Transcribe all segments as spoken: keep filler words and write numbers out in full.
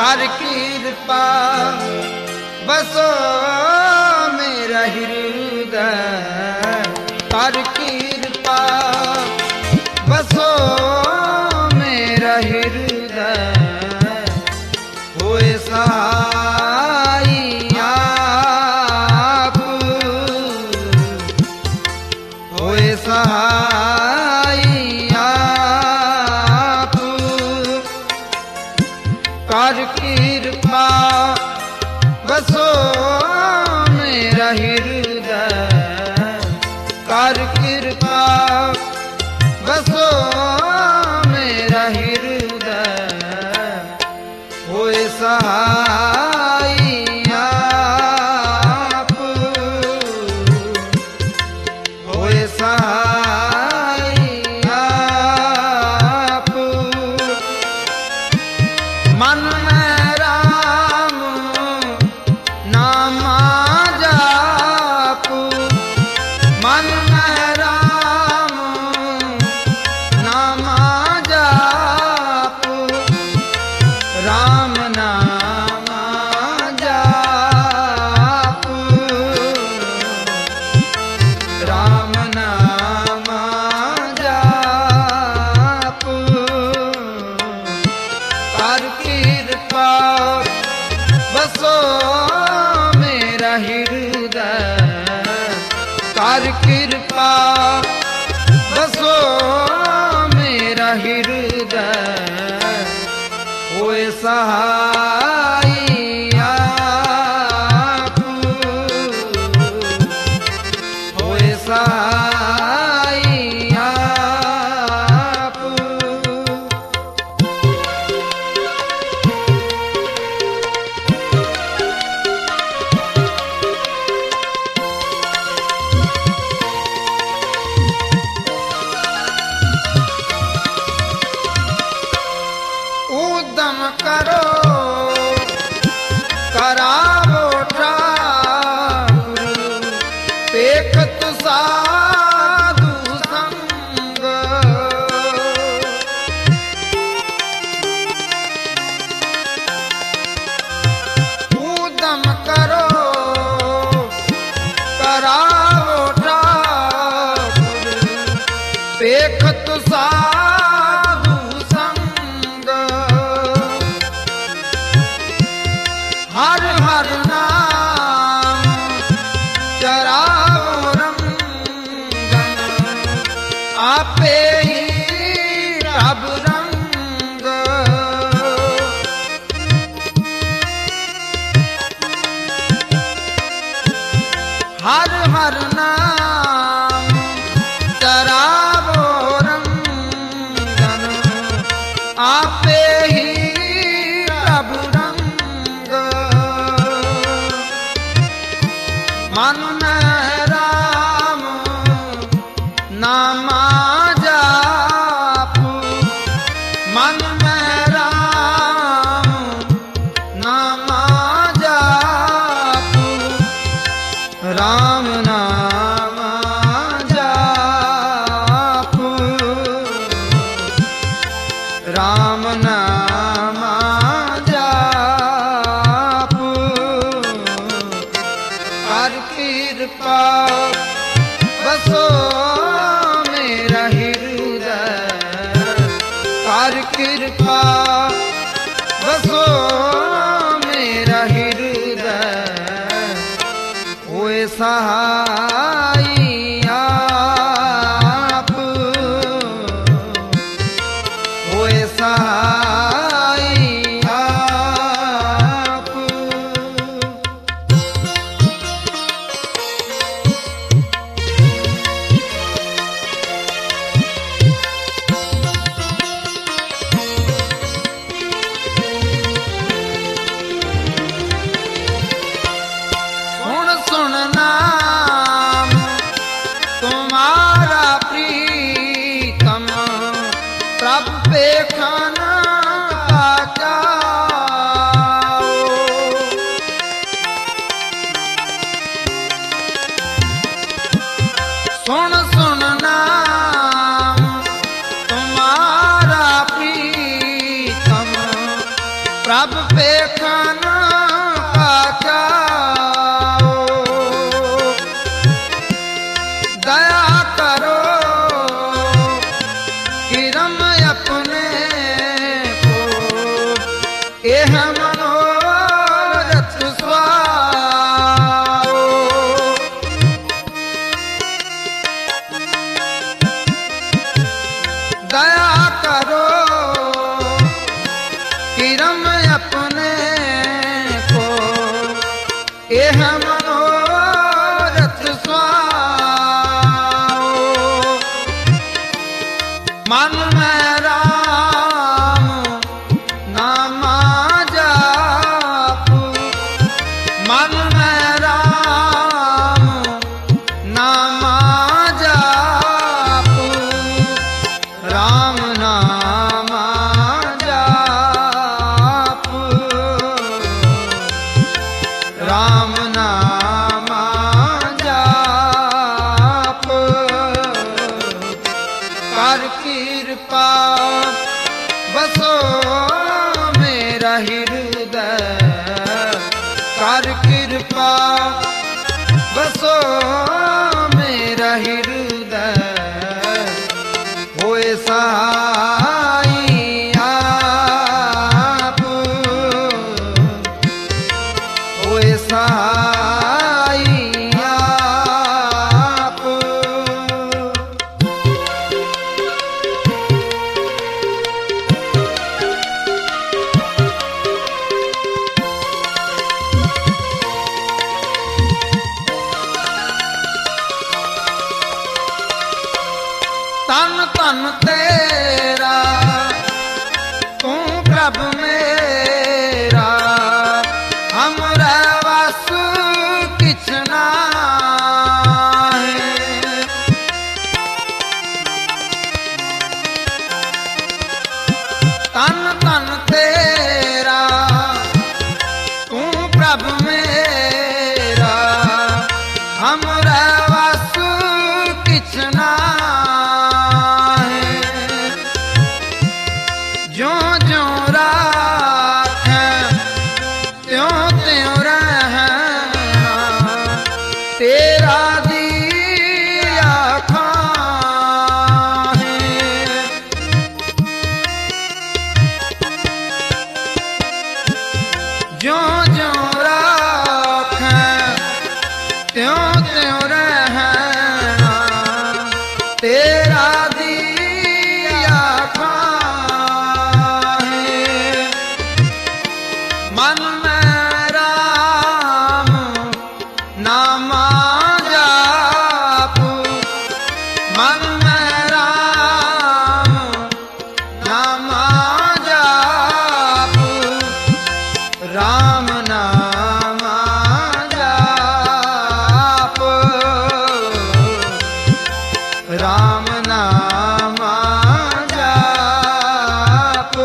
कर कृपा बसो मेरा हृदय, कर कृपा बसो मेरा हृदय, होए सहाय आप, होए सहाय आप, कर कृपा बसो मेरा हृदय, कर कृपा बसो मेरा हृदय, होए सहाय आप, होए सहाय आप। मन में राम नाम जाप, मन में राम नाम जाप, राम नाम जाप, राम नाम जाप, कर कृपा बसो मेरा हृदय, कर कृपा बसो मेरा हृदय, होए सहाय आप, होए सहाय आप। उद्यम करो करावो ठाकुर, पेखत साधु संग, उद्यम करो करावो ठाकुर, पेखत साधु संग, हर हर नाम चराओ रंगन, आपे ही रब रंग, हर हर नाम चराओ रंगन, आपे ही रब रंग, मन में राम नाम जाप, मन में राम नाम जाप, राम नाम जाप, राम नाम जाप, कर कृपा बसो मेरा हृदय, कर कृपा बसो मेरा हृदय, होए सहाय आप, होए सहाय आप। सुन सुन नाम तुम्हारा प्रीतम, प्रभु पेखना जाओ, सुन सुन नाम तुम्हारा प्रीतम, प्रभु पे सुहाओ। मन में राम नामा जाप, मन में राम नामा जाप, राम नामा जाप, राम नामा जाप। कर कृपा बसो मेरा हृदय, कर कृपा बसो मेरा हृदय, होए सहाई आप, होए सहाई आप। तन तन तेरा तू प्रभु मेरा, हमरा वस किछ नाहीं। तन तन तेरा तू प्रभु मेरा, हमरा वस किछ नाहीं। ज्यों ज्यों राखें त्यों त्यों रहना, तेरा दिया खाहें। ज्यों ज्यों राखें त्यों त्यों रहना, तेरा दिया खाहें। मन में राम नामा जाप, मन में राम नामा जाप, राम नामा जाप, राम नामा जाप।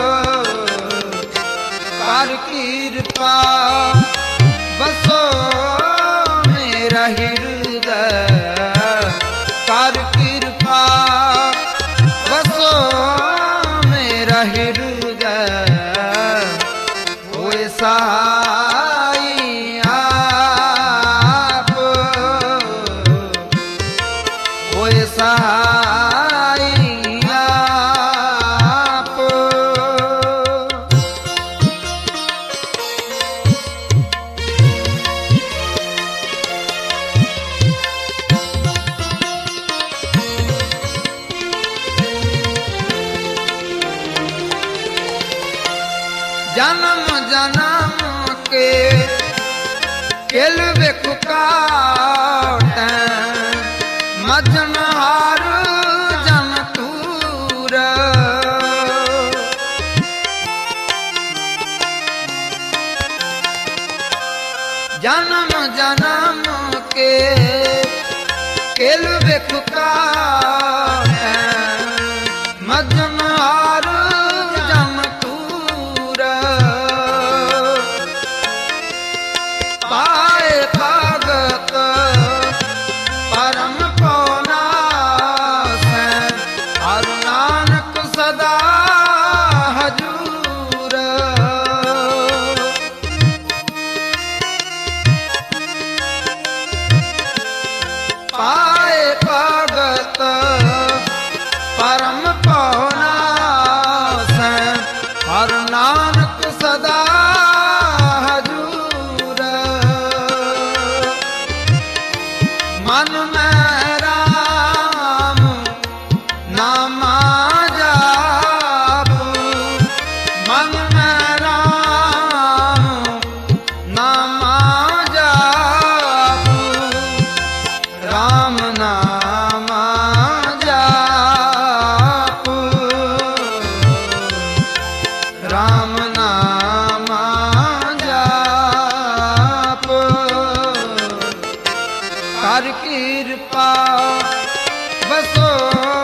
कर कृपा बसो मेरा हृदय, कर कृपा बसो मेरा हृदय, होए सहाई आप, होए सहाई आप। जन्म जन्म के केल बिख काटें, मजनहार जन तूर। जन्म जन्म के केल बिख काटें, मजनहार जन तूर। पाए भगत परम पौनासैं, हर नानक सदा हजूर। पाए भगत परम पौनासैं, हर नानक सदा हजूर। मन में राम नामा जाप, मन में राम नामा जाप, हर कृपा बसो